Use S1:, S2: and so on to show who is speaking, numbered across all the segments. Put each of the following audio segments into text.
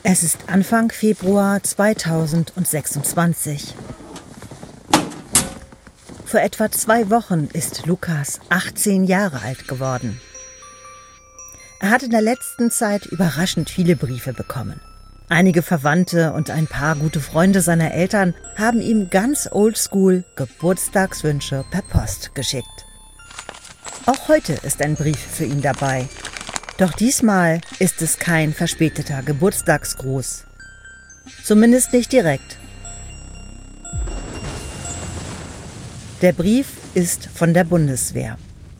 S1: Es ist Anfang Februar 2026. Vor etwa 2 Wochen ist Lukas 18 Jahre alt geworden. Er hat in der letzten Zeit überraschend viele Briefe bekommen. Einige Verwandte und ein paar gute Freunde seiner Eltern haben ihm ganz oldschool Geburtstagswünsche per Post geschickt. Auch heute ist ein Brief für ihn dabei. Doch diesmal ist es kein verspäteter Geburtstagsgruß. Zumindest nicht direkt. Der Brief ist von der Bundeswehr.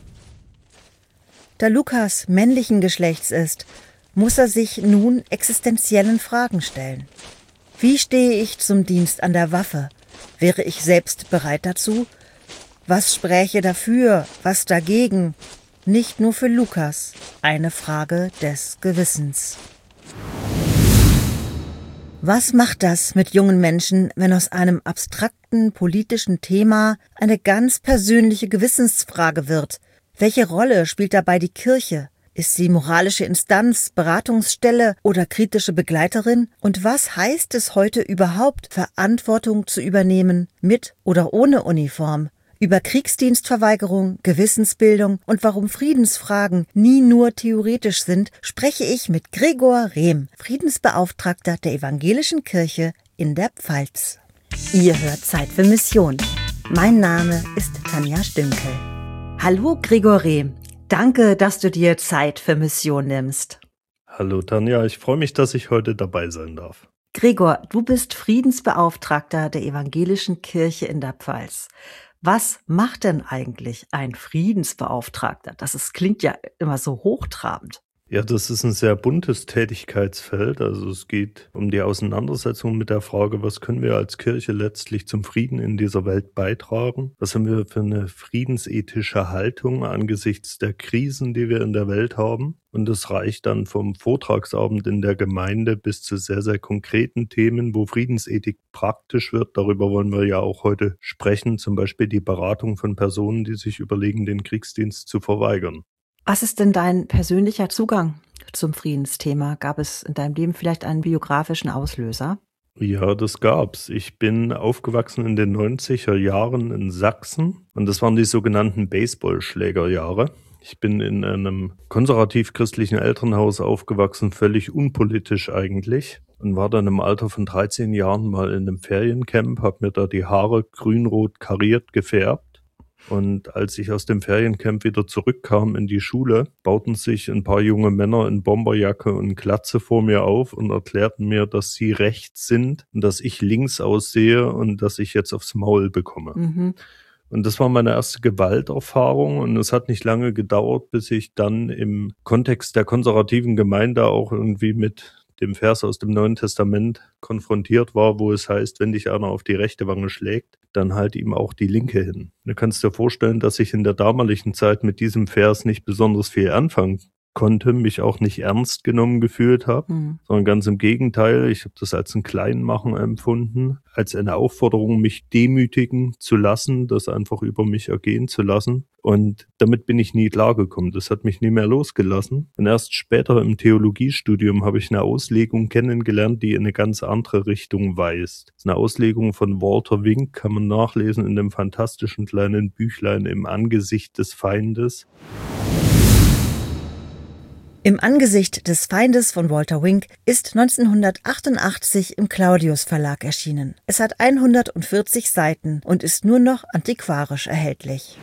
S1: Da Lukas männlichen Geschlechts ist, muss er sich nun existenziellen Fragen stellen. Wie stehe ich zum Dienst an der Waffe? Wäre ich selbst bereit dazu? Was spräche dafür, was dagegen? Nicht nur für Lukas, eine Frage des Gewissens. Was macht das mit jungen Menschen, wenn aus einem abstrakten politischen Thema eine ganz persönliche Gewissensfrage wird? Welche Rolle spielt dabei die Kirche? Ist sie moralische Instanz, Beratungsstelle oder kritische Begleiterin? Und was heißt es heute überhaupt, Verantwortung zu übernehmen, mit oder ohne Uniform? Über Kriegsdienstverweigerung, Gewissensbildung und warum Friedensfragen nie nur theoretisch sind, spreche ich mit Gregor Rehm, Friedensbeauftragter der Evangelischen Kirche in der Pfalz. Ihr hört Zeit für Mission. Mein Name ist Tanja Stünkel. Hallo Gregor Rehm, danke, dass du dir Zeit für Mission nimmst.
S2: Hallo Tanja, ich freue mich, dass ich heute dabei sein darf.
S1: Gregor, du bist Friedensbeauftragter der Evangelischen Kirche in der Pfalz. Was macht denn eigentlich ein Friedensbeauftragter? Klingt ja immer so hochtrabend.
S2: Ja, das ist ein sehr buntes Tätigkeitsfeld. Also es geht um die Auseinandersetzung mit der Frage, was können wir als Kirche letztlich zum Frieden in dieser Welt beitragen? Was haben wir für eine friedensethische Haltung angesichts der Krisen, die wir in der Welt haben? Und das reicht dann vom Vortragsabend in der Gemeinde bis zu sehr, sehr konkreten Themen, wo Friedensethik praktisch wird. Darüber wollen wir ja auch heute sprechen. Zum Beispiel die Beratung von Personen, die sich überlegen, den Kriegsdienst zu verweigern.
S1: Was ist denn dein persönlicher Zugang zum Friedensthema? Gab es in deinem Leben vielleicht einen biografischen Auslöser?
S2: Ja, das gab's. Ich bin aufgewachsen in den 90er Jahren in Sachsen und das waren die sogenannten Baseballschlägerjahre. Ich bin in einem konservativ-christlichen Elternhaus aufgewachsen, völlig unpolitisch eigentlich, und war dann im Alter von 13 Jahren mal in einem Feriencamp, habe mir da die Haare grün-rot kariert gefärbt. Und als ich aus dem Feriencamp wieder zurückkam in die Schule, bauten sich ein paar junge Männer in Bomberjacke und Glatze vor mir auf und erklärten mir, dass sie rechts sind und dass ich links aussehe und dass ich jetzt aufs Maul bekomme. Mhm. Und das war meine erste Gewalterfahrung und es hat nicht lange gedauert, bis ich dann im Kontext der konservativen Gemeinde auch irgendwie mit dem Vers aus dem Neuen Testament konfrontiert war, wo es heißt, wenn dich einer auf die rechte Wange schlägt, dann halt ihm auch die linke hin. Du kannst dir vorstellen, dass ich in der damaligen Zeit mit diesem Vers nicht besonders viel anfangen konnte, mich auch nicht ernst genommen gefühlt habe, sondern ganz im Gegenteil, ich habe das als ein Kleinmachen empfunden, als eine Aufforderung, mich demütigen zu lassen, das einfach über mich ergehen zu lassen. Und damit bin ich nie klargekommen. Das hat mich nie mehr losgelassen. Und erst später im Theologiestudium habe ich eine Auslegung kennengelernt, die in eine ganz andere Richtung weist. Das ist eine Auslegung von Walter Wink, kann man nachlesen in dem fantastischen kleinen Büchlein Im Angesicht des Feindes.
S1: Im Angesicht des Feindes von Walter Wink ist 1988 im Claudius Verlag erschienen. Es hat 140 Seiten und ist nur noch antiquarisch erhältlich.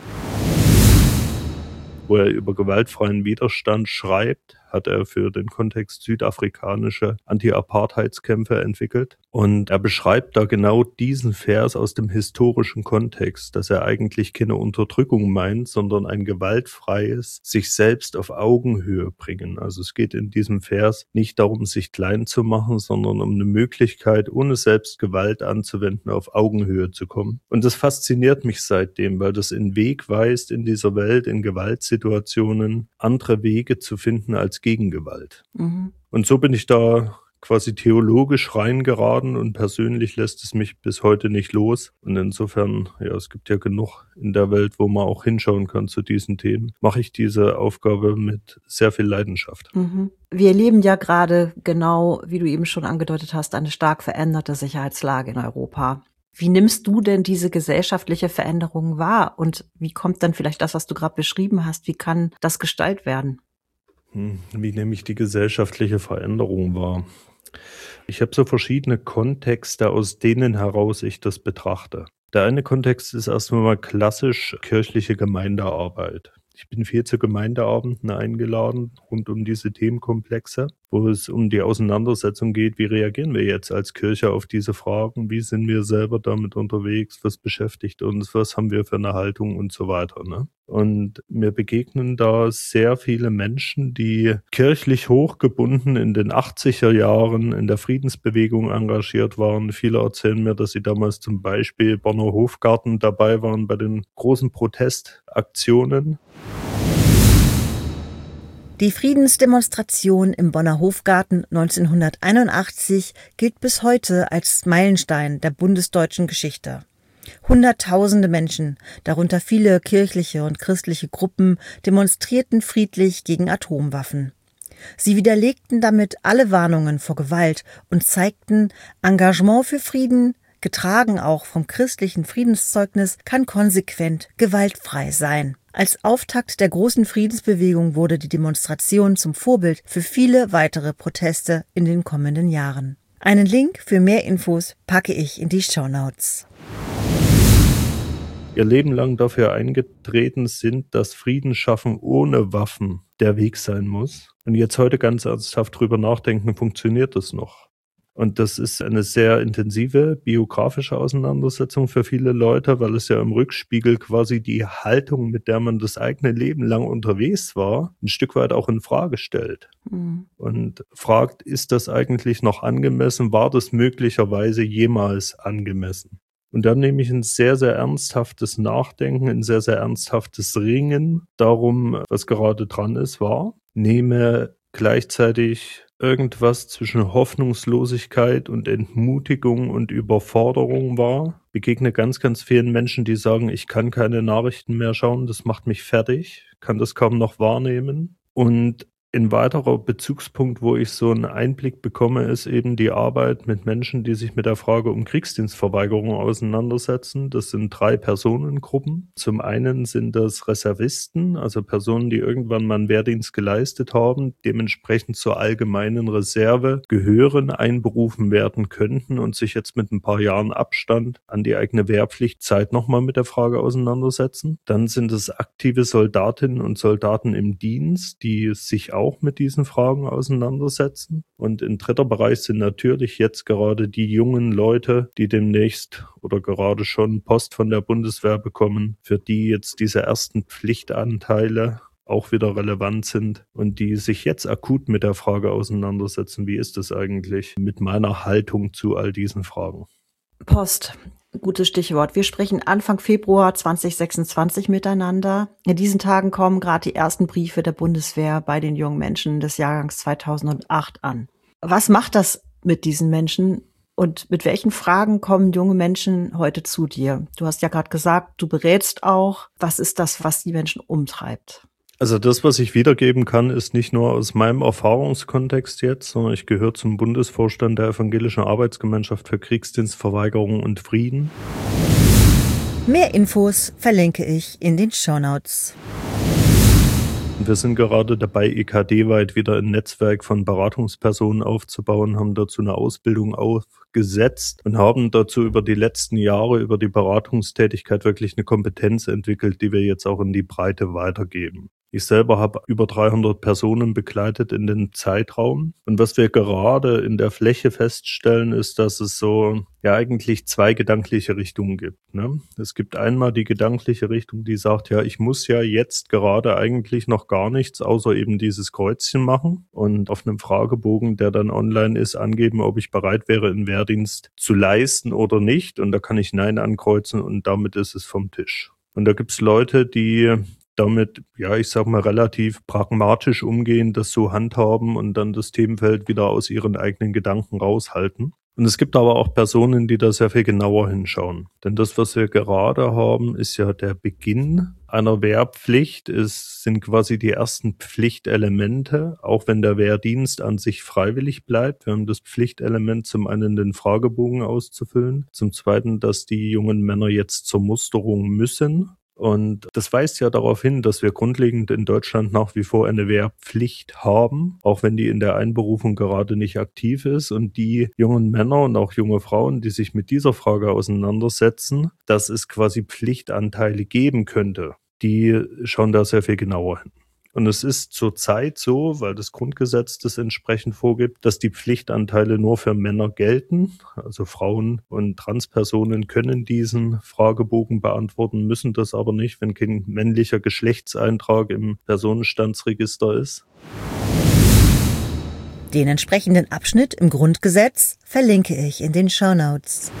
S2: Wo er über gewaltfreien Widerstand schreibt, hat er für den Kontext südafrikanische Anti-Apartheidskämpfe entwickelt. Und er beschreibt da genau diesen Vers aus dem historischen Kontext, dass er eigentlich keine Unterdrückung meint, sondern ein gewaltfreies sich selbst auf Augenhöhe bringen. Also es geht in diesem Vers nicht darum, sich klein zu machen, sondern um eine Möglichkeit, ohne selbst Gewalt anzuwenden, auf Augenhöhe zu kommen. Und das fasziniert mich seitdem, weil das einen Weg weist, in dieser Welt, in Gewaltsituationen, andere Wege zu finden als Gegengewalt. Mhm. Und so bin ich da quasi theologisch reingeraten und persönlich lässt es mich bis heute nicht los. Und insofern, ja, es gibt ja genug in der Welt, wo man auch hinschauen kann zu diesen Themen, mache ich diese Aufgabe mit sehr viel Leidenschaft.
S1: Wir erleben ja gerade genau, wie du eben schon angedeutet hast, eine stark veränderte Sicherheitslage in Europa. Wie nimmst du denn diese gesellschaftliche Veränderung wahr? Und wie kommt dann vielleicht das, was du gerade beschrieben hast, wie kann das gestaltet werden?
S2: Wie nehme ich die gesellschaftliche Veränderung wahr? Ich habe so verschiedene Kontexte, aus denen heraus ich das betrachte. Der eine Kontext ist erstmal mal klassisch kirchliche Gemeindearbeit. Ich bin viel zu Gemeindeabenden eingeladen rund um diese Themenkomplexe, wo es um die Auseinandersetzung geht, wie reagieren wir jetzt als Kirche auf diese Fragen, wie sind wir selber damit unterwegs, was beschäftigt uns, was haben wir für eine Haltung und so weiter. Ne? Und mir begegnen da sehr viele Menschen, die kirchlich hochgebunden in den 80er Jahren in der Friedensbewegung engagiert waren. Viele erzählen mir, dass sie damals zum Beispiel Bonner Hofgarten dabei waren bei den großen Protestaktionen.
S1: Die Friedensdemonstration im Bonner Hofgarten 1981 gilt bis heute als Meilenstein der bundesdeutschen Geschichte. Hunderttausende Menschen, darunter viele kirchliche und christliche Gruppen, demonstrierten friedlich gegen Atomwaffen. Sie widerlegten damit alle Warnungen vor Gewalt und zeigten, Engagement für Frieden, getragen auch vom christlichen Friedenszeugnis, kann konsequent gewaltfrei sein. Als Auftakt der großen Friedensbewegung wurde die Demonstration zum Vorbild für viele weitere Proteste in den kommenden Jahren. Einen Link für mehr Infos packe ich in die Shownotes.
S2: Ihr Leben lang dafür eingetreten sind, dass Frieden schaffen ohne Waffen der Weg sein muss. Und jetzt heute ganz ernsthaft drüber nachdenken, funktioniert das noch? Und das ist eine sehr intensive biografische Auseinandersetzung für viele Leute, weil es ja im Rückspiegel quasi die Haltung, mit der man das eigene Leben lang unterwegs war, ein Stück weit auch in Frage stellt. Und fragt, ist das eigentlich noch angemessen? War das möglicherweise jemals angemessen? Und dann nehme ich ein sehr, sehr ernsthaftes Nachdenken, ein sehr, sehr ernsthaftes Ringen darum, was gerade dran ist, wahr. Nehme gleichzeitig irgendwas zwischen Hoffnungslosigkeit und Entmutigung und Überforderung wahr. Begegne ganz, ganz vielen Menschen, die sagen, ich kann keine Nachrichten mehr schauen, das macht mich fertig, kann das kaum noch wahrnehmen. Und ein weiterer Bezugspunkt, wo ich so einen Einblick bekomme, ist eben die Arbeit mit Menschen, die sich mit der Frage um Kriegsdienstverweigerung auseinandersetzen. Das sind 3 Personengruppen. Zum einen sind das Reservisten, also Personen, die irgendwann mal einen Wehrdienst geleistet haben, dementsprechend zur allgemeinen Reserve gehören, einberufen werden könnten und sich jetzt mit ein paar Jahren Abstand an die eigene Wehrpflichtzeit nochmal mit der Frage auseinandersetzen. Dann sind es aktive Soldatinnen und Soldaten im Dienst, die sich auch mit diesen Fragen auseinandersetzen. Und ein dritter Bereich sind natürlich jetzt gerade die jungen Leute, die demnächst oder gerade schon Post von der Bundeswehr bekommen, für die jetzt diese ersten Pflichtanteile auch wieder relevant sind und die sich jetzt akut mit der Frage auseinandersetzen, wie ist es eigentlich mit meiner Haltung zu all diesen Fragen?
S1: Post. Gutes Stichwort. Wir sprechen Anfang Februar 2026 miteinander. In diesen Tagen kommen gerade die ersten Briefe der Bundeswehr bei den jungen Menschen des Jahrgangs 2008 an. Was macht das mit diesen Menschen und mit welchen Fragen kommen junge Menschen heute zu dir? Du hast ja gerade gesagt, du berätst auch. Was ist das, was die Menschen umtreibt?
S2: Also das, was ich wiedergeben kann, ist nicht nur aus meinem Erfahrungskontext jetzt, sondern ich gehöre zum Bundesvorstand der Evangelischen Arbeitsgemeinschaft für Kriegsdienstverweigerung und Frieden.
S1: Mehr Infos verlinke ich in den Shownotes.
S2: Wir sind gerade dabei, EKD-weit wieder ein Netzwerk von Beratungspersonen aufzubauen, haben dazu eine Ausbildung aufgesetzt und haben dazu über die letzten Jahre, über die Beratungstätigkeit wirklich eine Kompetenz entwickelt, die wir jetzt auch in die Breite weitergeben. Ich selber habe über 300 Personen begleitet in dem Zeitraum. Und was wir gerade in der Fläche feststellen, ist, dass es so ja eigentlich 2 gedankliche Richtungen gibt. Ne? Es gibt einmal die gedankliche Richtung, die sagt, ja, ich muss ja jetzt gerade eigentlich noch gar nichts, außer eben dieses Kreuzchen machen und auf einem Fragebogen, der dann online ist, angeben, ob ich bereit wäre, einen Wehrdienst zu leisten oder nicht. Und da kann ich Nein ankreuzen und damit ist es vom Tisch. Und da gibt es Leute, die damit, ja, ich sag mal, relativ pragmatisch umgehen, das so handhaben und dann das Themenfeld wieder aus ihren eigenen Gedanken raushalten. Und es gibt aber auch Personen, die da sehr viel genauer hinschauen. Denn das, was wir gerade haben, ist ja der Beginn einer Wehrpflicht. Es sind quasi die ersten Pflichtelemente, auch wenn der Wehrdienst an sich freiwillig bleibt. Wir haben das Pflichtelement zum einen, den Fragebogen auszufüllen, zum zweiten, dass die jungen Männer jetzt zur Musterung müssen. Und das weist ja darauf hin, dass wir grundlegend in Deutschland nach wie vor eine Wehrpflicht haben, auch wenn die in der Einberufung gerade nicht aktiv ist. Und die jungen Männer und auch junge Frauen, die sich mit dieser Frage auseinandersetzen, dass es quasi Pflichtanteile geben könnte, die schauen da sehr viel genauer hin. Und es ist zurzeit so, weil das Grundgesetz das entsprechend vorgibt, dass die Pflichtanteile nur für Männer gelten. Also Frauen und Transpersonen können diesen Fragebogen beantworten, müssen das aber nicht, wenn kein männlicher Geschlechtseintrag im Personenstandsregister ist.
S1: Den entsprechenden Abschnitt im Grundgesetz verlinke ich in den Shownotes.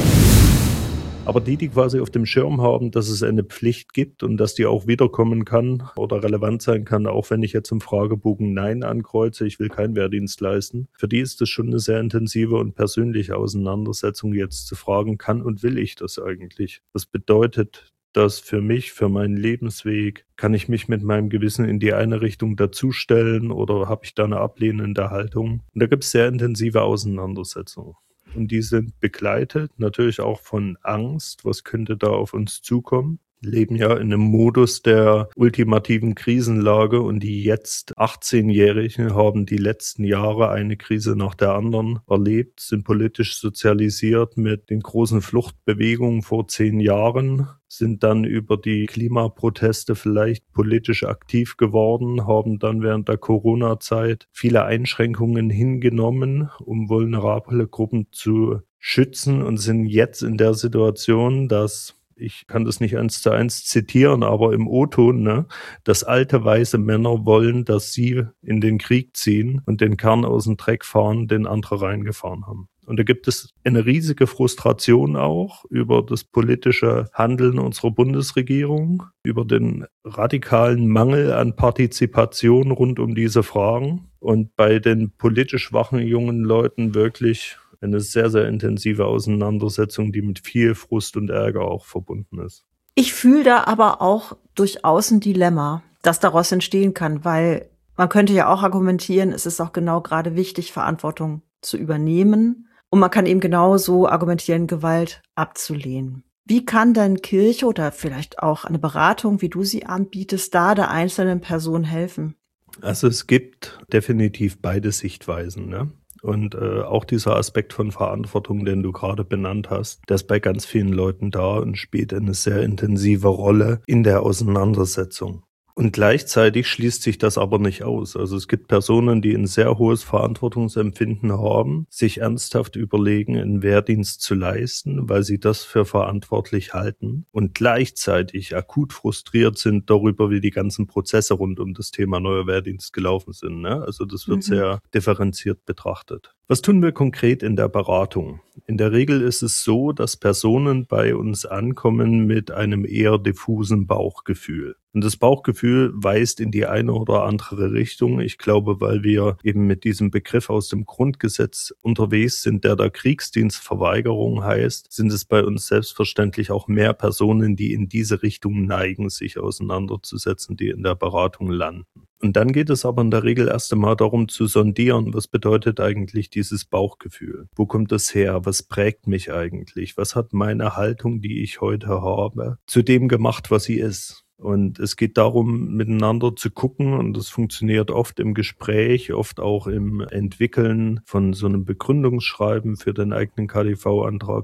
S2: Aber die quasi auf dem Schirm haben, dass es eine Pflicht gibt und dass die auch wiederkommen kann oder relevant sein kann, auch wenn ich jetzt im Fragebogen Nein ankreuze, ich will keinen Wehrdienst leisten. Für die ist es schon eine sehr intensive und persönliche Auseinandersetzung, jetzt zu fragen, kann und will ich das eigentlich? Was bedeutet das für mich, für meinen Lebensweg? Kann ich mich mit meinem Gewissen in die eine Richtung dazustellen oder habe ich da eine ablehnende Haltung? Und da gibt es sehr intensive Auseinandersetzungen. Und die sind begleitet natürlich auch von Angst. Was könnte da auf uns zukommen? Wir leben ja in einem Modus der ultimativen Krisenlage und die jetzt 18-Jährigen haben die letzten Jahre eine Krise nach der anderen erlebt, sind politisch sozialisiert mit den großen Fluchtbewegungen vor 10 Jahren, sind dann über die Klimaproteste vielleicht politisch aktiv geworden, haben dann während der Corona-Zeit viele Einschränkungen hingenommen, um vulnerable Gruppen zu schützen und sind jetzt in der Situation, dass, ich kann das nicht 1:1 zitieren, aber im O-Ton, ne, dass alte weiße Männer wollen, dass sie in den Krieg ziehen und den Kern aus dem Dreck fahren, den andere reingefahren haben. Und da gibt es eine riesige Frustration auch über das politische Handeln unserer Bundesregierung, über den radikalen Mangel an Partizipation rund um diese Fragen. Und bei den politisch schwachen jungen Leuten wirklich eine sehr, sehr intensive Auseinandersetzung, die mit viel Frust und Ärger auch verbunden ist.
S3: Ich fühle da aber auch durchaus ein Dilemma, das daraus entstehen kann, weil man könnte ja auch argumentieren, es ist auch genau gerade wichtig, Verantwortung zu übernehmen. Und man kann eben genauso argumentieren, Gewalt abzulehnen. Wie kann denn Kirche oder vielleicht auch eine Beratung, wie du sie anbietest, da der einzelnen Person helfen?
S2: Also es gibt definitiv beide Sichtweisen, ne? Und auch dieser Aspekt von Verantwortung, den du gerade benannt hast, der ist bei ganz vielen Leuten da und spielt eine sehr intensive Rolle in der Auseinandersetzung. Und gleichzeitig schließt sich das aber nicht aus. Also es gibt Personen, die ein sehr hohes Verantwortungsempfinden haben, sich ernsthaft überlegen, einen Wehrdienst zu leisten, weil sie das für verantwortlich halten und gleichzeitig akut frustriert sind darüber, wie die ganzen Prozesse rund um das Thema neuer Wehrdienst gelaufen sind, ne? Also das wird sehr differenziert betrachtet. Was tun wir konkret in der Beratung? In der Regel ist es so, dass Personen bei uns ankommen mit einem eher diffusen Bauchgefühl. Und das Bauchgefühl weist in die eine oder andere Richtung. Ich glaube, weil wir eben mit diesem Begriff aus dem Grundgesetz unterwegs sind, der da Kriegsdienstverweigerung heißt, sind es bei uns selbstverständlich auch mehr Personen, die in diese Richtung neigen, sich auseinanderzusetzen, die in der Beratung landen. Und dann geht es aber in der Regel erst einmal darum zu sondieren, was bedeutet eigentlich dieses Bauchgefühl? Wo kommt das her? Was prägt mich eigentlich? Was hat meine Haltung, die ich heute habe, zu dem gemacht, was sie ist? Und es geht darum, miteinander zu gucken, und das funktioniert oft im Gespräch, oft auch im Entwickeln von so einem Begründungsschreiben für den eigenen KDV-Antrag.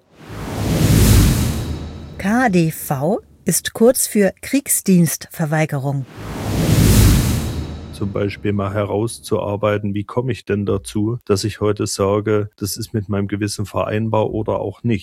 S1: KDV ist kurz für Kriegsdienstverweigerung.
S2: Zum Beispiel mal herauszuarbeiten, wie komme ich denn dazu, dass ich heute sage, das ist mit meinem Gewissen vereinbar oder auch nicht.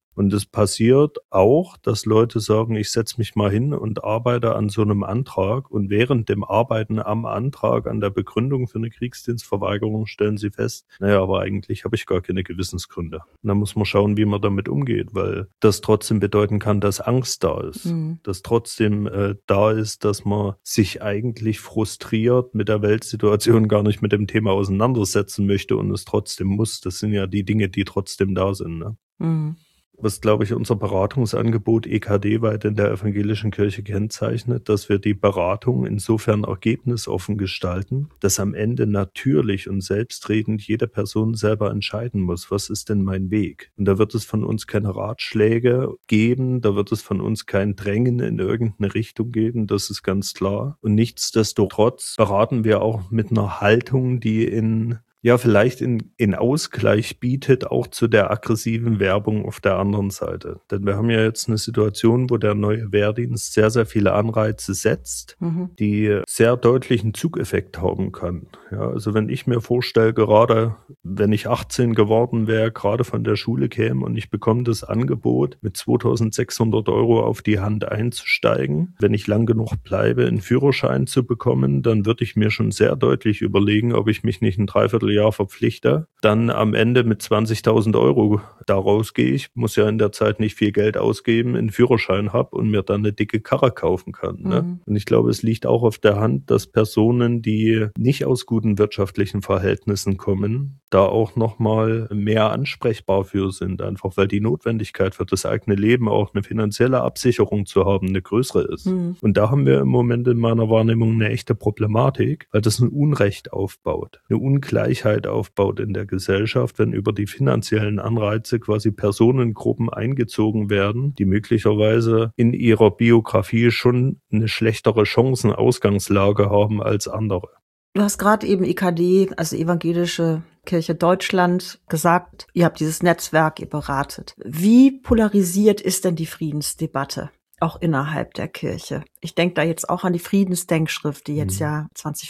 S2: Und es passiert auch, dass Leute sagen, ich setze mich mal hin und arbeite an so einem Antrag und während dem Arbeiten am Antrag, an der Begründung für eine Kriegsdienstverweigerung stellen sie fest, naja, aber eigentlich habe ich gar keine Gewissensgründe. Und dann muss man schauen, wie man damit umgeht, weil das trotzdem bedeuten kann, dass Angst da ist. Dass trotzdem da ist, dass man sich eigentlich frustriert mit der Weltsituation gar nicht mit dem Thema auseinandersetzen möchte und es trotzdem muss. Das sind ja die Dinge, die trotzdem da sind. Ne? Was, glaube ich, unser Beratungsangebot EKD-weit in der evangelischen Kirche kennzeichnet, dass wir die Beratung insofern ergebnisoffen gestalten, dass am Ende natürlich und selbstredend jede Person selber entscheiden muss, was ist denn mein Weg? Und da wird es von uns keine Ratschläge geben, da wird es von uns kein Drängen in irgendeine Richtung geben, das ist ganz klar. Und nichtsdestotrotz beraten wir auch mit einer Haltung, die vielleicht in Ausgleich bietet, auch zu der aggressiven Werbung auf der anderen Seite. Denn wir haben ja jetzt eine Situation, wo der neue Wehrdienst sehr, sehr viele Anreize setzt, die sehr deutlichen Zugeffekt haben kann. Ja, also wenn ich mir vorstelle, gerade wenn ich 18 geworden wäre, gerade von der Schule käme und ich bekomme das Angebot, mit 2.600 € auf die Hand einzusteigen, wenn ich lang genug bleibe, einen Führerschein zu bekommen, dann würde ich mir schon sehr deutlich überlegen, ob ich mich nicht ein Dreivierteljahr verpflichte, dann am Ende mit 20.000 € da rausgehe. Ich muss ja in der Zeit nicht viel Geld ausgeben, einen Führerschein habe und mir dann eine dicke Karre kaufen kann. Ne? Und ich glaube, es liegt auch auf der Hand, dass Personen, die nicht aus guten wirtschaftlichen Verhältnissen kommen, da auch nochmal mehr ansprechbar für sind, einfach weil die Notwendigkeit für das eigene Leben auch eine finanzielle Absicherung zu haben, eine größere ist. Und da haben wir im Moment in meiner Wahrnehmung eine echte Problematik, weil das ein Unrecht aufbaut, eine Ungleichheit aufbaut in der Gesellschaft, wenn über die finanziellen Anreize quasi Personengruppen eingezogen werden, die möglicherweise in ihrer Biografie schon eine schlechtere Chancenausgangslage haben als andere.
S3: Du hast gerade eben EKD, also Evangelische Kirche Deutschland, gesagt, ihr habt dieses Netzwerk, ihr beratet. Wie polarisiert ist denn die Friedensdebatte? Auch innerhalb der Kirche. Ich denke da jetzt auch an die Friedensdenkschrift, die jetzt ja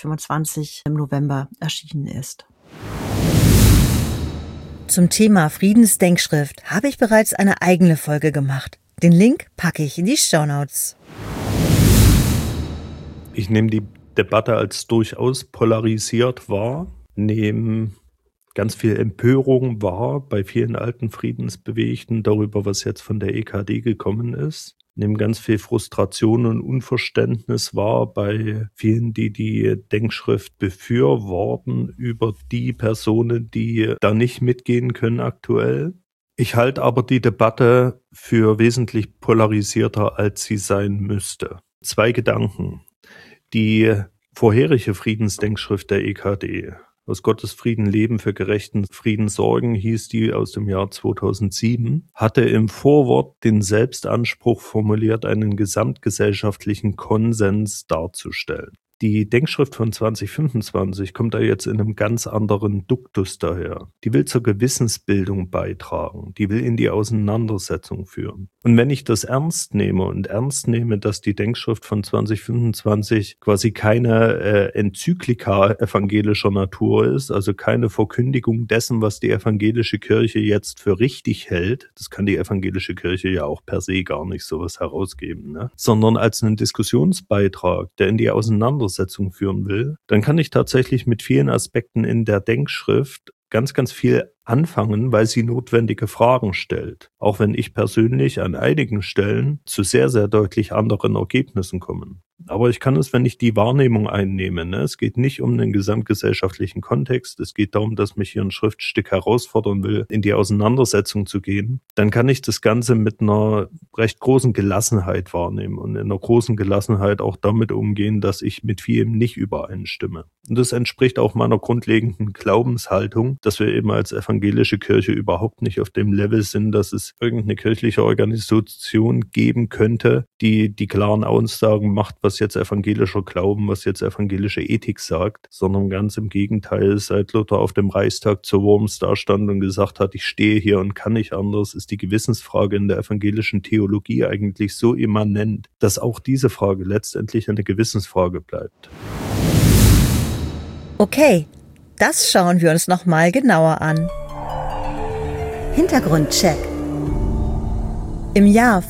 S3: 2025 im November erschienen ist.
S1: Zum Thema Friedensdenkschrift habe ich bereits eine eigene Folge gemacht. Den Link packe ich in die Shownotes.
S2: Ich nehme die Debatte als durchaus polarisiert wahr, nehme ganz viel Empörung wahr bei vielen alten Friedensbewegten darüber, was jetzt von der EKD gekommen ist. Nehme ganz viel Frustration und Unverständnis wahr bei vielen, die die Denkschrift befürworten, über die Personen, die da nicht mitgehen können aktuell. Ich halte aber die Debatte für wesentlich polarisierter, als sie sein müsste. 2 Gedanken. Die vorherige Friedensdenkschrift der EKD, aus Gottes Frieden leben, für gerechten Frieden sorgen, hieß die aus dem Jahr 2007, hatte im Vorwort den Selbstanspruch formuliert, einen gesamtgesellschaftlichen Konsens darzustellen. Die Denkschrift von 2025 kommt da jetzt in einem ganz anderen Duktus daher. Die will zur Gewissensbildung beitragen, die will in die Auseinandersetzung führen. Und wenn ich das ernst nehme, dass die Denkschrift von 2025 quasi keine Enzyklika evangelischer Natur ist, also keine Verkündigung dessen, was die evangelische Kirche jetzt für richtig hält, das kann die evangelische Kirche ja auch per se gar nicht sowas herausgeben, ne? Sondern als einen Diskussionsbeitrag, der in die Auseinandersetzung führen will, dann kann ich tatsächlich mit vielen Aspekten in der Denkschrift ganz, ganz viel anfangen, weil sie notwendige Fragen stellt. Auch wenn ich persönlich an einigen Stellen zu sehr, sehr deutlich anderen Ergebnissen komme. Aber ich kann es, wenn ich die Wahrnehmung einnehme, ne? Es geht nicht um den gesamtgesellschaftlichen Kontext, es geht darum, dass mich hier ein Schriftstück herausfordern will, in die Auseinandersetzung zu gehen, dann kann ich das Ganze mit einer recht großen Gelassenheit wahrnehmen und in einer großen Gelassenheit auch damit umgehen, dass ich mit vielem nicht übereinstimme. Und das entspricht auch meiner grundlegenden Glaubenshaltung, dass wir eben als evangelische Kirche überhaupt nicht auf dem Level sind, dass es irgendeine kirchliche Organisation geben könnte, die die klaren Aussagen macht, was jetzt evangelischer Glauben, was jetzt evangelische Ethik sagt, sondern ganz im Gegenteil, seit Luther auf dem Reichstag zu Worms da stand und gesagt hat, ich stehe hier und kann nicht anders, ist die Gewissensfrage in der evangelischen Theologie eigentlich so immanent, dass auch diese Frage letztendlich eine Gewissensfrage bleibt.
S1: Okay, das schauen wir uns nochmal genauer an. Hintergrundcheck. Im Jahr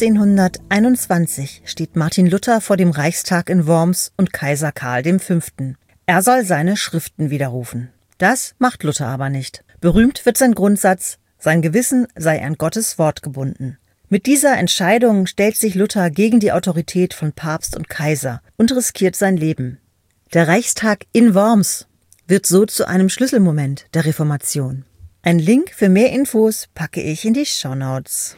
S1: 1521 steht Martin Luther vor dem Reichstag in Worms und Kaiser Karl V. Er soll seine Schriften widerrufen. Das macht Luther aber nicht. Berühmt wird sein Grundsatz, sein Gewissen sei an Gottes Wort gebunden. Mit dieser Entscheidung stellt sich Luther gegen die Autorität von Papst und Kaiser und riskiert sein Leben. Der Reichstag in Worms wird so zu einem Schlüsselmoment der Reformation. Ein Link für mehr Infos packe ich in die Shownotes.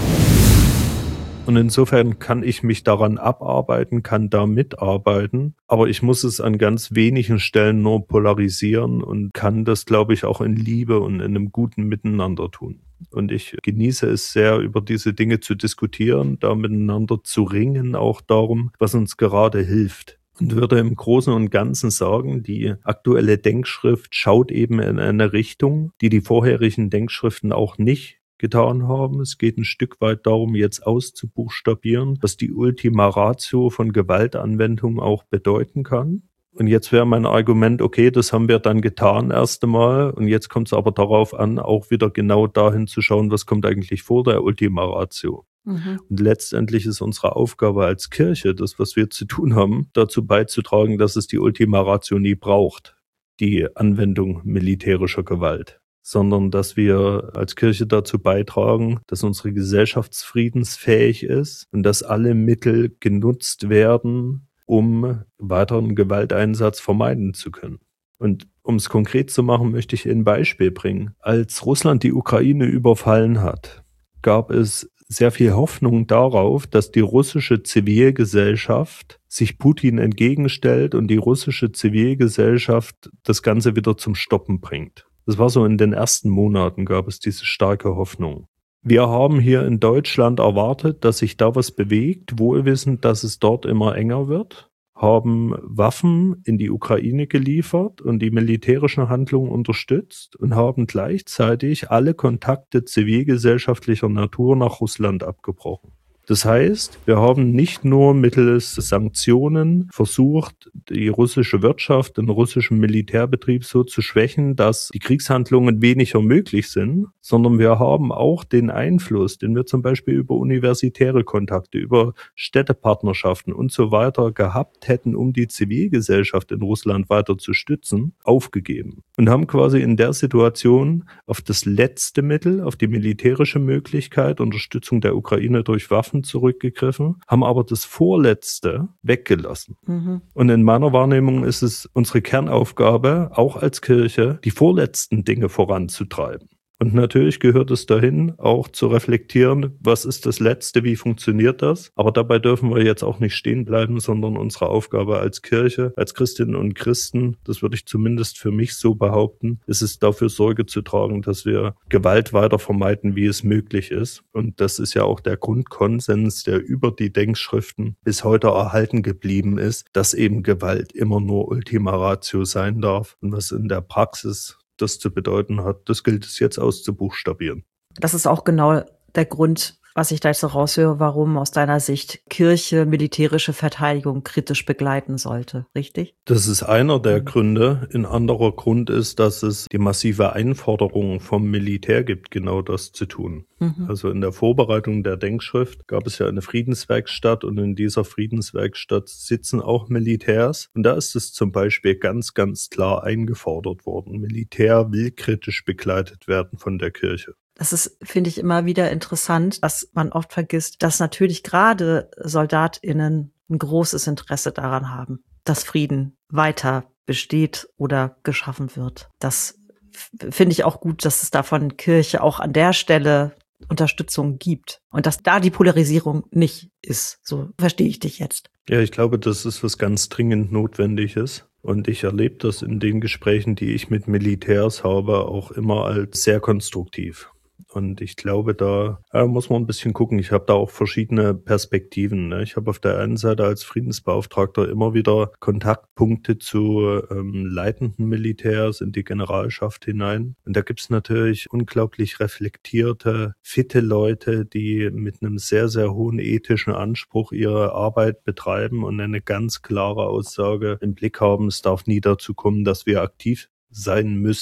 S2: Und insofern kann ich mich daran abarbeiten, kann da mitarbeiten, aber ich muss es an ganz wenigen Stellen nur polarisieren und kann das, glaube ich, auch in Liebe und in einem guten Miteinander tun. Und ich genieße es sehr, über diese Dinge zu diskutieren, da miteinander zu ringen, auch darum, was uns gerade hilft. Und würde im Großen und Ganzen sagen, die aktuelle Denkschrift schaut eben in eine Richtung, die die vorherigen Denkschriften auch nicht getan haben. Es geht ein Stück weit darum, jetzt auszubuchstabieren, was die Ultima Ratio von Gewaltanwendung auch bedeuten kann. Und jetzt wäre mein Argument, okay, das haben wir dann getan erst einmal. Und jetzt kommt es aber darauf an, auch wieder genau dahin zu schauen, was kommt eigentlich vor der Ultima Ratio. Und letztendlich ist unsere Aufgabe als Kirche, das, was wir zu tun haben, dazu beizutragen, dass es die Ultima Ratio nie braucht, die Anwendung militärischer Gewalt, sondern dass wir als Kirche dazu beitragen, dass unsere Gesellschaft friedensfähig ist und dass alle Mittel genutzt werden, um weiteren Gewalteinsatz vermeiden zu können. Und um es konkret zu machen, möchte ich ein Beispiel bringen. Als Russland die Ukraine überfallen hat, gab es sehr viel Hoffnung darauf, dass die russische Zivilgesellschaft sich Putin entgegenstellt und die russische Zivilgesellschaft das Ganze wieder zum Stoppen bringt. Das war so in den ersten Monaten, gab es diese starke Hoffnung. Wir haben hier in Deutschland erwartet, dass sich da was bewegt, wohlwissend, dass es dort immer enger wird, haben Waffen in die Ukraine geliefert und die militärischen Handlungen unterstützt und haben gleichzeitig alle Kontakte zivilgesellschaftlicher Natur nach Russland abgebrochen. Das heißt, wir haben nicht nur mittels Sanktionen versucht, die russische Wirtschaft, den russischen Militärbetrieb so zu schwächen, dass die Kriegshandlungen weniger möglich sind, sondern wir haben auch den Einfluss, den wir zum Beispiel über universitäre Kontakte, über Städtepartnerschaften und so weiter gehabt hätten, um die Zivilgesellschaft in Russland weiter zu stützen, aufgegeben. Und haben quasi in der Situation auf das letzte Mittel, auf die militärische Möglichkeit, Unterstützung der Ukraine durch Waffen zurückgegriffen, haben aber das Vorletzte weggelassen. Und in meiner Wahrnehmung ist es unsere Kernaufgabe, auch als Kirche, die vorletzten Dinge voranzutreiben. Und natürlich gehört es dahin, auch zu reflektieren, was ist das Letzte, wie funktioniert das? Aber dabei dürfen wir jetzt auch nicht stehen bleiben, sondern unsere Aufgabe als Kirche, als Christinnen und Christen, das würde ich zumindest für mich so behaupten, ist es dafür Sorge zu tragen, dass wir Gewalt weiter vermeiden, wie es möglich ist. Und das ist ja auch der Grundkonsens, der über die Denkschriften bis heute erhalten geblieben ist, dass eben Gewalt immer nur Ultima Ratio sein darf. Und was in der Praxis das zu bedeuten hat, das gilt es jetzt auszubuchstabieren.
S3: Das ist auch genau der Grund, was ich da jetzt so raushöre, warum aus deiner Sicht Kirche militärische Verteidigung kritisch begleiten sollte, richtig?
S2: Das ist einer der Gründe. Ein anderer Grund ist, dass es die massive Einforderung vom Militär gibt, genau das zu tun. Also in der Vorbereitung der Denkschrift gab es ja eine Friedenswerkstatt und in dieser Friedenswerkstatt sitzen auch Militärs. Und da ist es zum Beispiel ganz, ganz klar eingefordert worden. Militär will kritisch begleitet werden von der Kirche.
S3: Das ist, finde ich, immer wieder interessant, dass man oft vergisst, dass natürlich gerade SoldatInnen ein großes Interesse daran haben, dass Frieden weiter besteht oder geschaffen wird. Das finde ich auch gut, dass es davon Kirche auch an der Stelle Unterstützung gibt und dass da die Polarisierung nicht ist. So verstehe ich dich jetzt.
S2: Ja, ich glaube, das ist was ganz dringend Notwendiges. Und ich erlebe das in den Gesprächen, die ich mit Militärs habe, auch immer als sehr konstruktiv. Und ich glaube, da muss man ein bisschen gucken. Ich habe da auch verschiedene Perspektiven. Ich habe auf der einen Seite als Friedensbeauftragter immer wieder Kontaktpunkte zu leitenden Militärs in die Generalschaft hinein. Und da gibt es natürlich unglaublich reflektierte, fitte Leute, die mit einem sehr, sehr hohen ethischen Anspruch ihre Arbeit betreiben und eine ganz klare Aussage im Blick haben. Es darf nie dazu kommen, dass wir aktiv sein müssen.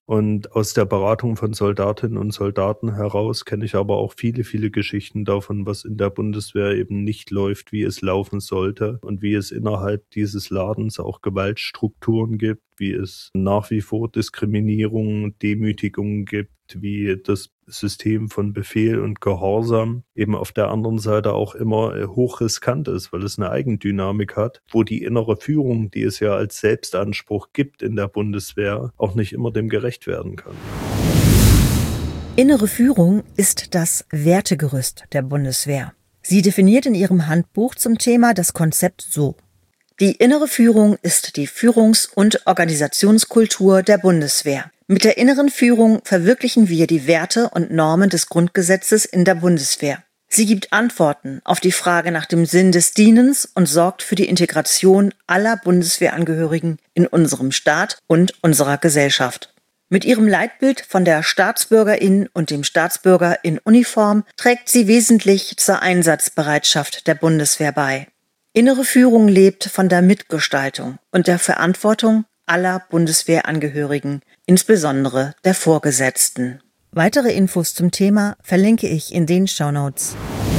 S2: Und aus der Beratung von Soldatinnen und Soldaten heraus kenne ich aber auch viele, viele Geschichten davon, was in der Bundeswehr eben nicht läuft, wie es laufen sollte und wie es innerhalb dieses Ladens auch Gewaltstrukturen gibt, wie es nach wie vor Diskriminierung, Demütigungen gibt, wie das System von Befehl und Gehorsam eben auf der anderen Seite auch immer hochriskant ist, weil es eine Eigendynamik hat, wo die innere Führung, die es ja als Selbstanspruch gibt in der Bundeswehr, auch nicht immer dem gerecht werden kann.
S1: Innere Führung ist das Wertegerüst der Bundeswehr. Sie definiert in ihrem Handbuch zum Thema das Konzept so: Die innere Führung ist die Führungs- und Organisationskultur der Bundeswehr. Mit der inneren Führung verwirklichen wir die Werte und Normen des Grundgesetzes in der Bundeswehr. Sie gibt Antworten auf die Frage nach dem Sinn des Dienens und sorgt für die Integration aller Bundeswehrangehörigen in unserem Staat und unserer Gesellschaft. Mit ihrem Leitbild von der Staatsbürgerin und dem Staatsbürger in Uniform trägt sie wesentlich zur Einsatzbereitschaft der Bundeswehr bei. Innere Führung lebt von der Mitgestaltung und der Verantwortung aller Bundeswehrangehörigen, insbesondere der Vorgesetzten. Weitere Infos zum Thema verlinke ich in den Shownotes.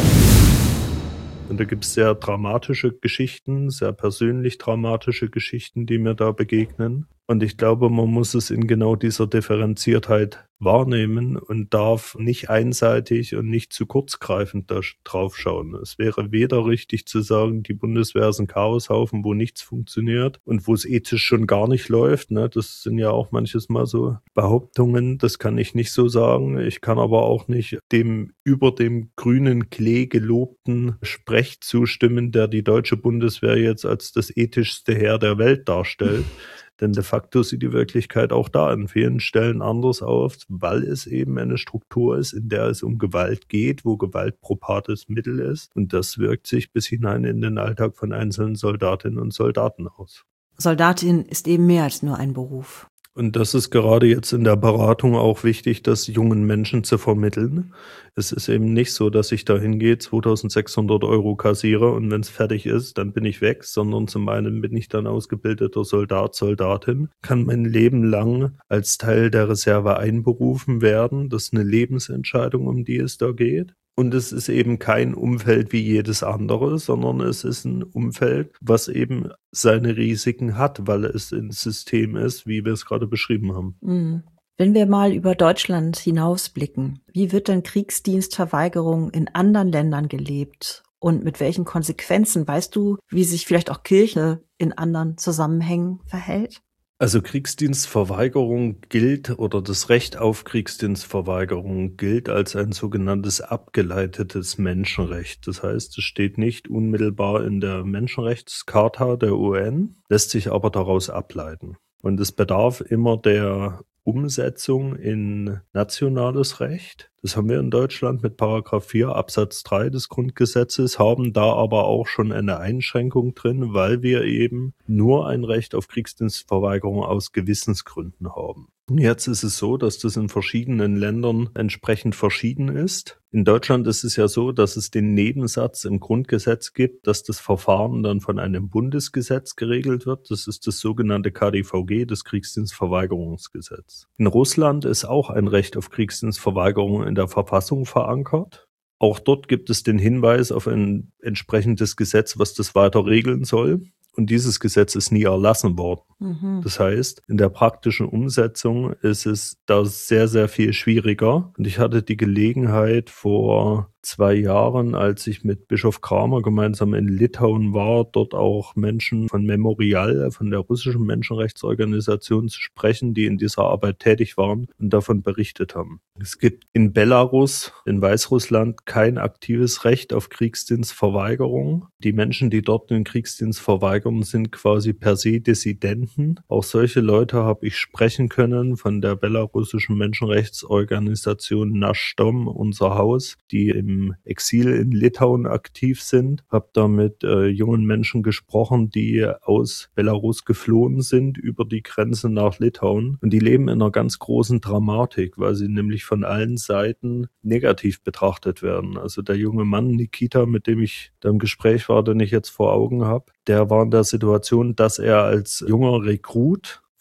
S2: Und da gibt es sehr dramatische Geschichten, sehr persönlich dramatische Geschichten, die mir da begegnen. Und ich glaube, man muss es in genau dieser Differenziertheit wahrnehmen und darf nicht einseitig und nicht zu kurzgreifend da drauf schauen. Es wäre weder richtig zu sagen, die Bundeswehr ist ein Chaoshaufen, wo nichts funktioniert und wo es ethisch schon gar nicht läuft. Ne? Das sind ja auch manches Mal so Behauptungen, das kann ich nicht so sagen. Ich kann aber auch nicht dem über dem grünen Klee gelobten Sprech zustimmen, der die deutsche Bundeswehr jetzt als das ethischste Heer der Welt darstellt. Denn de facto sieht die Wirklichkeit auch da an vielen Stellen anders aus, weil es eben eine Struktur ist, in der es um Gewalt geht, wo Gewalt probates Mittel ist. Und das wirkt sich bis hinein in den Alltag von einzelnen Soldatinnen und Soldaten aus.
S3: Soldatin ist eben mehr als nur ein Beruf.
S2: Und das ist gerade jetzt in der Beratung auch wichtig, das jungen Menschen zu vermitteln. Es ist eben nicht so, dass ich da hingehe, 2.600 € kassiere und wenn es fertig ist, dann bin ich weg, sondern zum einen bin ich dann ausgebildeter Soldat, Soldatin, kann mein Leben lang als Teil der Reserve einberufen werden. Das ist eine Lebensentscheidung, um die es da geht. Und es ist eben kein Umfeld wie jedes andere, sondern es ist ein Umfeld, was eben seine Risiken hat, weil es ein System ist, wie wir es gerade beschrieben haben.
S3: Wenn wir mal über Deutschland hinausblicken, wie wird denn Kriegsdienstverweigerung in anderen Ländern gelebt und mit welchen Konsequenzen? Weißt du, wie sich vielleicht auch Kirche in anderen Zusammenhängen verhält?
S2: Also Kriegsdienstverweigerung gilt oder das Recht auf Kriegsdienstverweigerung gilt als ein sogenanntes abgeleitetes Menschenrecht. Das heißt, es steht nicht unmittelbar in der Menschenrechtscharta der UN, lässt sich aber daraus ableiten. Und es bedarf immer der Umsetzung in nationales Recht. Das haben wir in Deutschland mit Paragraph 4 Absatz 3 des Grundgesetzes, haben da aber auch schon eine Einschränkung drin, weil wir eben nur ein Recht auf Kriegsdienstverweigerung aus Gewissensgründen haben. Und jetzt ist es so, dass das in verschiedenen Ländern entsprechend verschieden ist. In Deutschland ist es ja so, dass es den Nebensatz im Grundgesetz gibt, dass das Verfahren dann von einem Bundesgesetz geregelt wird. Das ist das sogenannte KDVG, das Kriegsdienstverweigerungsgesetz. In Russland ist auch ein Recht auf Kriegsdienstverweigerung in der Verfassung verankert. Auch dort gibt es den Hinweis auf ein entsprechendes Gesetz, was das weiter regeln soll. Und dieses Gesetz ist nie erlassen worden. Das heißt, in der praktischen Umsetzung ist es da sehr, sehr viel schwieriger. Und ich hatte die Gelegenheit vor 2 Jahren, als ich mit Bischof Kramer gemeinsam in Litauen war, dort auch Menschen von Memorial, von der russischen Menschenrechtsorganisation zu sprechen, die in dieser Arbeit tätig waren und davon berichtet haben. Es gibt in Belarus, in Weißrussland, kein aktives Recht auf Kriegsdienstverweigerung. Die Menschen, die dort den Kriegsdienst verweigern, sind quasi per se Dissidenten. Auch solche Leute habe ich sprechen können von der belarussischen Menschenrechtsorganisation Nasz Dom, unser Haus, die im Exil in Litauen aktiv sind. Habe da mit jungen Menschen gesprochen, die aus Belarus geflohen sind über die Grenze nach Litauen. Und die leben in einer ganz großen Dramatik, weil sie nämlich von allen Seiten negativ betrachtet werden. Also der junge Mann Nikita, mit dem ich da im Gespräch war, den ich jetzt vor Augen habe, der war in der Situation, dass er als junger Rekrut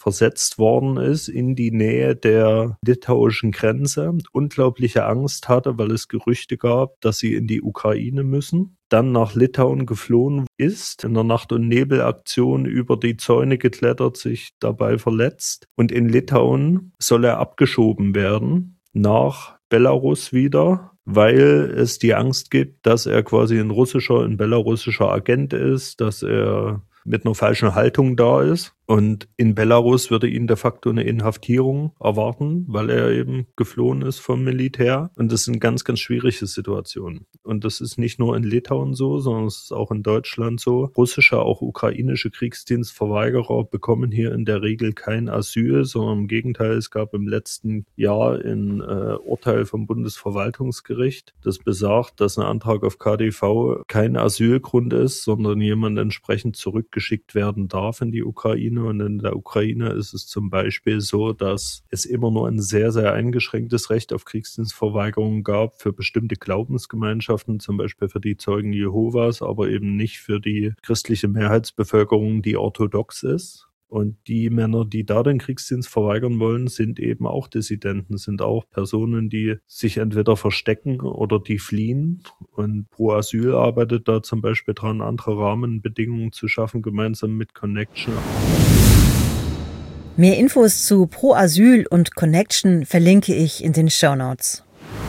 S2: versetzt worden ist in die Nähe der litauischen Grenze, unglaubliche Angst hatte, weil es Gerüchte gab, dass sie in die Ukraine müssen, dann nach Litauen geflohen ist, in der Nacht- und Nebelaktion über die Zäune geklettert, sich dabei verletzt und in Litauen soll er abgeschoben werden nach Belarus wieder, weil es die Angst gibt, dass er quasi ein belarussischer Agent ist, dass er mit einer falschen Haltung da ist. Und in Belarus würde ihn de facto eine Inhaftierung erwarten, weil er eben geflohen ist vom Militär. Und das sind ganz, ganz schwierige Situationen. Und das ist nicht nur in Litauen so, sondern es ist auch in Deutschland so. Russische, auch ukrainische Kriegsdienstverweigerer bekommen hier in der Regel kein Asyl, sondern im Gegenteil, es gab im letzten Jahr ein Urteil vom Bundesverwaltungsgericht, das besagt, dass ein Antrag auf KDV kein Asylgrund ist, sondern jemand entsprechend zurückgeschickt werden darf in die Ukraine. Und in der Ukraine ist es zum Beispiel so, dass es immer nur ein sehr, sehr eingeschränktes Recht auf Kriegsdienstverweigerung gab für bestimmte Glaubensgemeinschaften, zum Beispiel für die Zeugen Jehovas, aber eben nicht für die christliche Mehrheitsbevölkerung, die orthodox ist. Und die Männer, die da den Kriegsdienst verweigern wollen, sind eben auch Dissidenten, sind auch Personen, die sich entweder verstecken oder die fliehen. Und Pro Asyl arbeitet da zum Beispiel dran, andere Rahmenbedingungen zu schaffen, gemeinsam mit Connection.
S1: Mehr Infos zu Pro Asyl und Connection verlinke ich in den Shownotes.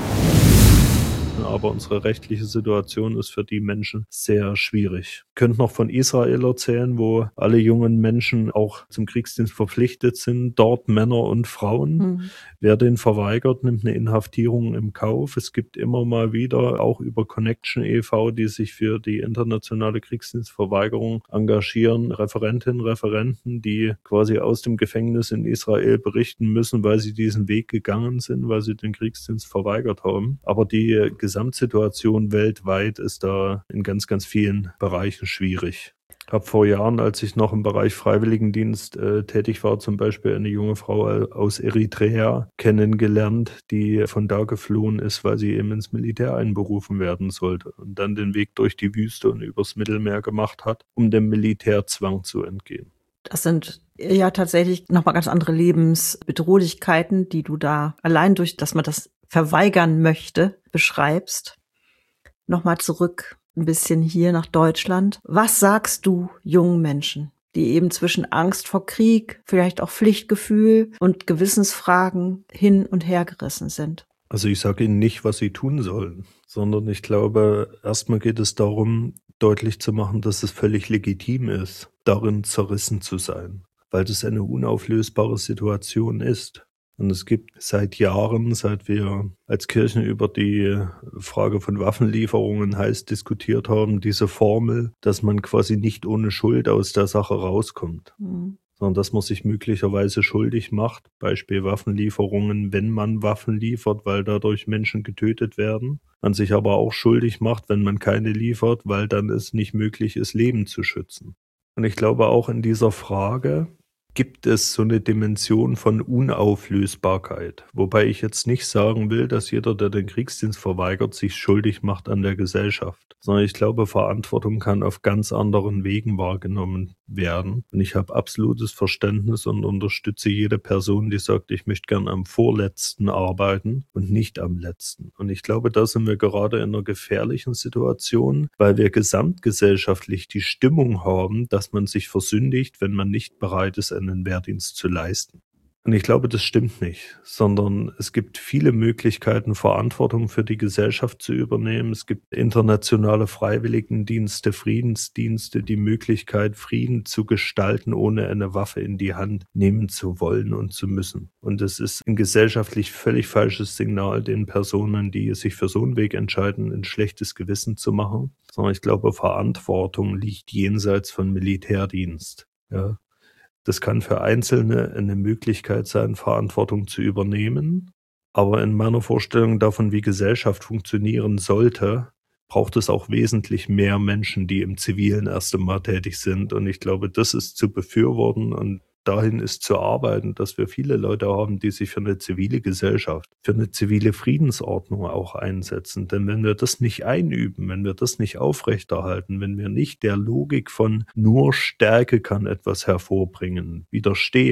S2: Aber unsere rechtliche Situation ist für die Menschen sehr schwierig. Ich könnte noch von Israel erzählen, wo alle jungen Menschen auch zum Kriegsdienst verpflichtet sind, dort Männer und Frauen. Wer den verweigert, nimmt eine Inhaftierung im Kauf. Es gibt immer mal wieder, auch über Connection e.V., die sich für die internationale Kriegsdienstverweigerung engagieren, Referentinnen, Referenten, die quasi aus dem Gefängnis in Israel berichten müssen, weil sie diesen Weg gegangen sind, weil sie den Kriegsdienst verweigert haben. Aber die Gesamtsituation weltweit ist da in ganz, ganz vielen Bereichen schwierig. Ich habe vor Jahren, als ich noch im Bereich Freiwilligendienst tätig war, zum Beispiel eine junge Frau aus Eritrea kennengelernt, die von da geflohen ist, weil sie eben ins Militär einberufen werden sollte und dann den Weg durch die Wüste und übers Mittelmeer gemacht hat, um dem Militärzwang zu entgehen.
S3: Das sind ja tatsächlich nochmal ganz andere Lebensbedrohlichkeiten, die du da allein durch, dass man das verweigern möchte, beschreibst. Nochmal zurück ein bisschen hier nach Deutschland. Was sagst du jungen Menschen, die eben zwischen Angst vor Krieg, vielleicht auch Pflichtgefühl und Gewissensfragen hin und her gerissen sind?
S2: Also ich sage ihnen nicht, was sie tun sollen, sondern ich glaube, erstmal geht es darum, deutlich zu machen, dass es völlig legitim ist, darin zerrissen zu sein, weil das eine unauflösbare Situation ist. Und es gibt seit Jahren, seit wir als Kirchen über die Frage von Waffenlieferungen heiß diskutiert haben, diese Formel, dass man quasi nicht ohne Schuld aus der Sache rauskommt, sondern dass man sich möglicherweise schuldig macht, Beispiel Waffenlieferungen, wenn man Waffen liefert, weil dadurch Menschen getötet werden, man sich aber auch schuldig macht, wenn man keine liefert, weil dann es nicht möglich ist, Leben zu schützen. Und ich glaube auch in dieser Frage gibt es so eine Dimension von Unauflösbarkeit. Wobei ich jetzt nicht sagen will, dass jeder, der den Kriegsdienst verweigert, sich schuldig macht an der Gesellschaft. Sondern ich glaube, Verantwortung kann auf ganz anderen Wegen wahrgenommen werden. Und ich habe absolutes Verständnis und unterstütze jede Person, die sagt, ich möchte gern am Vorletzten arbeiten und nicht am Letzten. Und ich glaube, da sind wir gerade in einer gefährlichen Situation, weil wir gesamtgesellschaftlich die Stimmung haben, dass man sich versündigt, wenn man nicht bereit ist, einen Wehrdienst zu leisten. Und ich glaube, das stimmt nicht, sondern es gibt viele Möglichkeiten, Verantwortung für die Gesellschaft zu übernehmen. Es gibt internationale Freiwilligendienste, Friedensdienste, die Möglichkeit, Frieden zu gestalten, ohne eine Waffe in die Hand nehmen zu wollen und zu müssen. Und es ist ein gesellschaftlich völlig falsches Signal, den Personen, die sich für so einen Weg entscheiden, ein schlechtes Gewissen zu machen. Sondern ich glaube, Verantwortung liegt jenseits von Militärdienst. Ja. Das kann für Einzelne eine Möglichkeit sein, Verantwortung zu übernehmen. Aber in meiner Vorstellung davon, wie Gesellschaft funktionieren sollte, braucht es auch wesentlich mehr Menschen, die im Zivilen erst einmal tätig sind. Und ich glaube, das ist zu befürworten und dahin ist zu arbeiten, dass wir viele Leute haben, die sich für eine zivile Gesellschaft, für eine zivile Friedensordnung auch einsetzen. Denn wenn wir das nicht einüben, wenn wir das nicht aufrechterhalten, wenn wir nicht der Logik von nur Stärke kann etwas hervorbringen, widerstehen,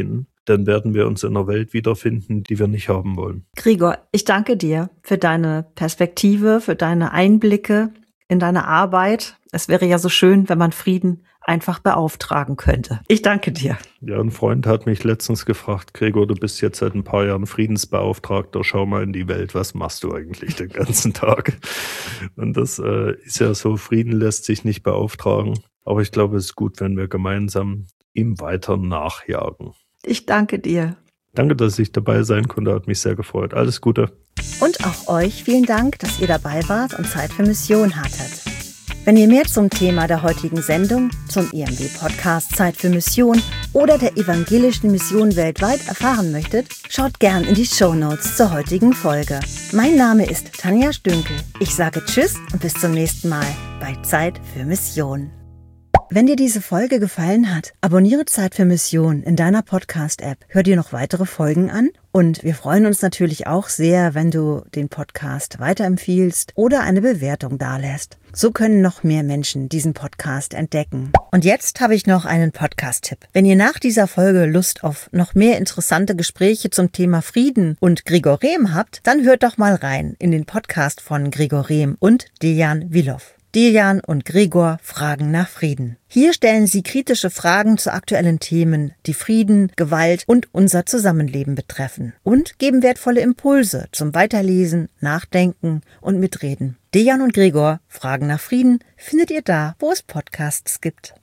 S2: dann werden wir uns in einer Welt wiederfinden, die wir nicht haben wollen.
S3: Gregor, ich danke dir für deine Perspektive, für deine Einblicke in deine Arbeit. Es wäre ja so schön, wenn man Frieden einfach beauftragen könnte. Ich danke dir.
S2: Ja, ein Freund hat mich letztens gefragt, Gregor, du bist jetzt seit ein paar Jahren Friedensbeauftragter, schau mal in die Welt, was machst du eigentlich den ganzen Tag? Und das ist ja so, Frieden lässt sich nicht beauftragen. Aber ich glaube, es ist gut, wenn wir gemeinsam ihm weiter nachjagen.
S3: Ich danke dir.
S2: Danke, dass ich dabei sein konnte, hat mich sehr gefreut. Alles Gute.
S1: Und auch euch vielen Dank, dass ihr dabei wart und Zeit für Mission hattet. Wenn ihr mehr zum Thema der heutigen Sendung, zum EMW-Podcast Zeit für Mission oder der evangelischen Mission weltweit erfahren möchtet, schaut gern in die Shownotes zur heutigen Folge. Mein Name ist Tanja Stünkel. Ich sage Tschüss und bis zum nächsten Mal bei Zeit für Mission. Wenn dir diese Folge gefallen hat, abonniere Zeit für Mission in deiner Podcast-App. Hör dir noch weitere Folgen an und wir freuen uns natürlich auch sehr, wenn du den Podcast weiterempfiehlst oder eine Bewertung dalässt. So können noch mehr Menschen diesen Podcast entdecken. Und jetzt habe ich noch einen Podcast-Tipp. Wenn ihr nach dieser Folge Lust auf noch mehr interessante Gespräche zum Thema Frieden und Gregor Rehm habt, dann hört doch mal rein in den Podcast von Gregor Rehm und Dejan Wilow. Dejan und Gregor fragen nach Frieden. Hier stellen sie kritische Fragen zu aktuellen Themen, die Frieden, Gewalt und unser Zusammenleben betreffen und geben wertvolle Impulse zum Weiterlesen, Nachdenken und Mitreden. Dejan und Gregor fragen nach Frieden findet ihr da, wo es Podcasts gibt.